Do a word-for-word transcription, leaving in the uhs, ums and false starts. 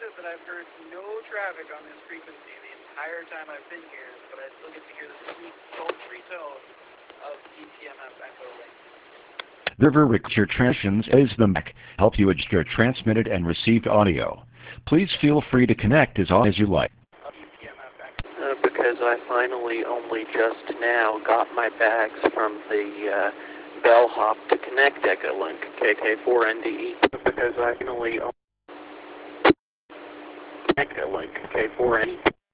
it that I've heard no traffic on this frequency the entire time I've been here, but I still get to hear the sweet, sultry tone of D T M F Echo Link. The river records your transmissions is the Mac, help you adjust your transmitted and received audio. Please feel free to connect as often as you like. Uh, because I finally only just now got my bags from the uh, bellhop to connect Echolink K K four N D E. Because I finally only Echolink K four N D E.